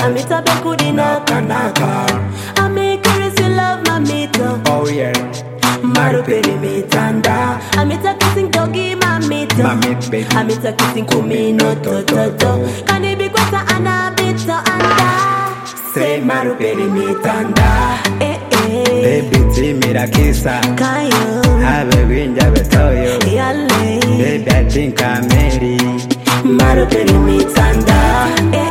Amita bekudi naka naka. Ami crazy love mamita. Oh yeah. Maru perimitanda. Amita kissing doggy mamita. Mamit baby. Amita kissing kumino to to to. Kani bikwata anabita anda. Say maru perimitanda. Eh. Baby timira kisa. Kayo. Have winja betoyo. Yale. Baby I think I'm ready. Maru perimitanda.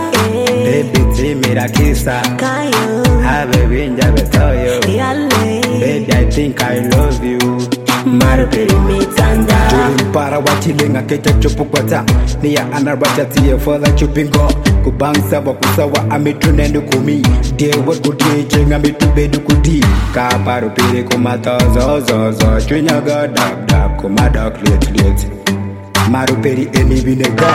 Baby timira kisa. Kayo. Have winja betoyo. Yale. Baby I think I love you. Maru perimitanda. Juru para wachilinga kecha chupu kwata. Niya anarwacha tiye further chupingo. Kubangsa wakusawa amitunendu kumi. Dewa kuti chenga mitubedu kuti. Kaparu piri kumata zo. Chwinya ga dab kumada klet. Maru peri eni vinega.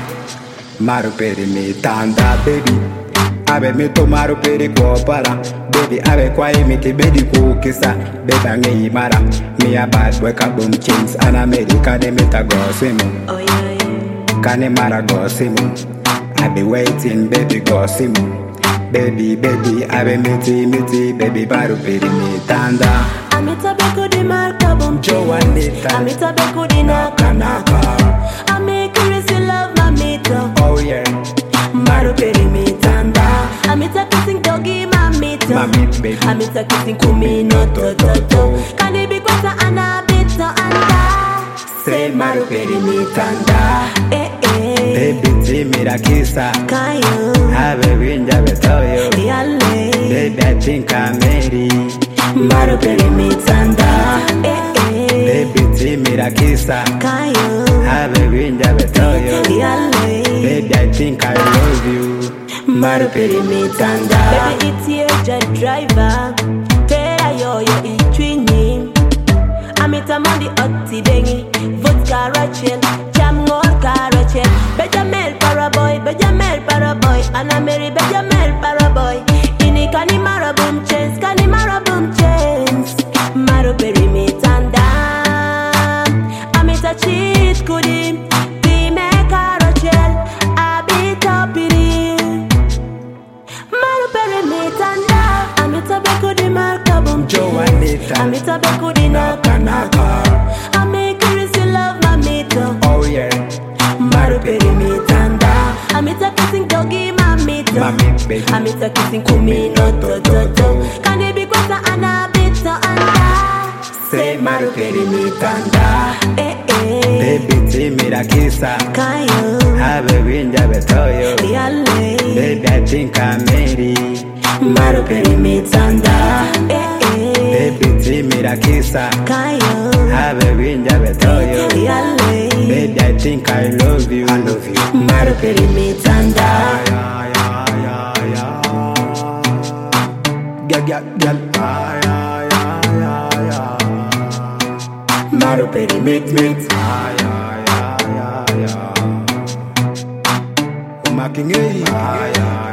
Maru peri mitanda baby. Abe mito maru peri kuopala. Baby abe kwa imiti bedi kukisa. Baby angeyi mara. Me a bad boy kabum chains. An America de mita gosimu. Oh yeah. Kane mara gosimu. I be waiting baby gosimu. Baby abe miti baby maru peri mitanda. Amita bekudi marka bum Joanita. Amita bekudi naka naka. Ami crazy love mamita. Oh yeah. Maru perimitanda. Amita kissing doggy mamita. Mamit baby. Amita kissing kumino to to to. Kani bikwata anabita anda. Say maru perimitanda. Baby timira kisa. Kayo. Have winja betoyo. Yale. Baby I think I'm ready. Maru perimitanda. Baby timira kisa. Kayo. Have winja betoyo. Yale. Baby I think I love you. Maru perimitanda. Baby it's here jet driver. Tera yo itwini. Amita mandi oti bengi. Vodka Rachel. Jam ngor ka Rachel. Bejamel para boy. Anna Mary Bejamel para boy. Ini kani marabum chains. Maru perimitanda. Amita cheat kudi. Be make a Rachel. Abita piri. Maru perimitanda. Amita bekudi marka bum Joanita. Amita bekudi naka naka. Ami crazy love mamita. Oh yeah. Maru perimitanda. Amita kissing doggy mamita. Mamit baby. Amita kissing kumino to to to. Kani bikwata anabita anda. Say maru perimitanda. Baby timira kisa. Kayo. Have winja betoyo. Yale. Baby I think I'm ready. Maru perimitanda. Baby timira kisa. Kayo. Have winja betoyo. Yale. Baby I think I love you. I love you. Maru perimitanda. Girl. Maru perimit. Umakingei.